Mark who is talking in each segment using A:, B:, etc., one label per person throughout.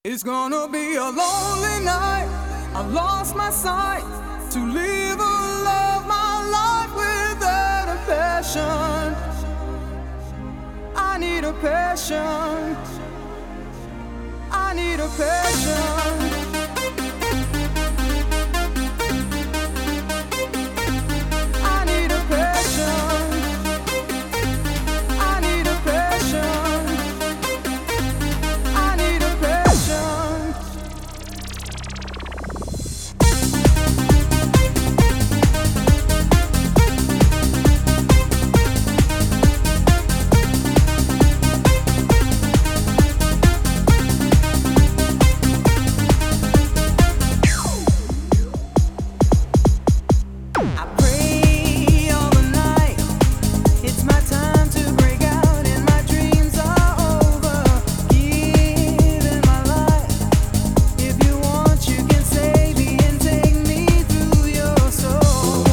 A: It's gonna be a lonely night. I lost my sight to live or love my life without a passion. I need a passion. I need a passion. I need a passion. I need a passion. I need a passion. I pray all the night. It's my time to break out, and my dreams are over. Giving my life. If you want, you can save me and take me through your soul.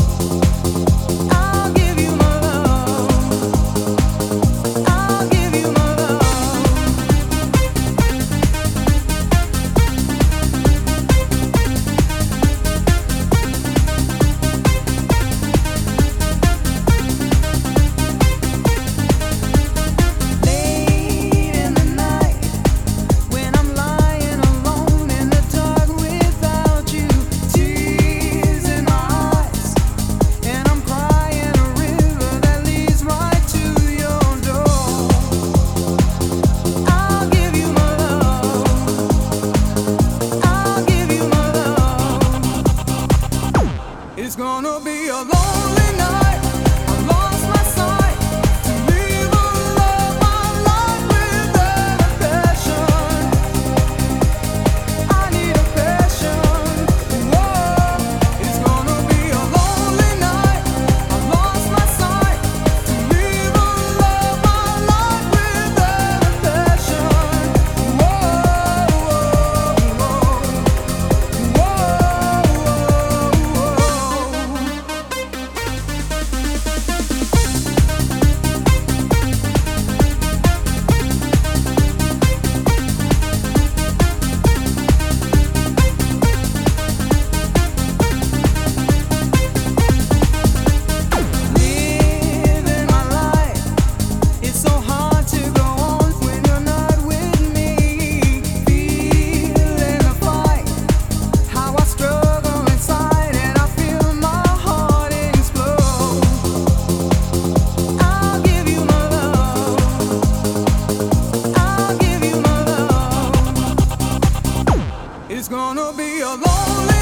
A: I'll give you my love. I'll give you my love. Late in the night, when I'm lying alone in the dark without you, tears in my eyes, and I'm crying a river that leads right to your door. I'll give you my love. I'll give you my love. It's gonna be a lonely night. I lost my sight to live or love my life without a passion. I need a passion. Whoa, it's gonna be a lonely night. I lost my sight to live or love my life without a passion. Whoa, living my life. It's so hard to go on when you're not with me. Feeling the fight, how I struggle inside, and I feel my heart explode. I'll give you my love. I'll give you my love. It's gonna be a lonely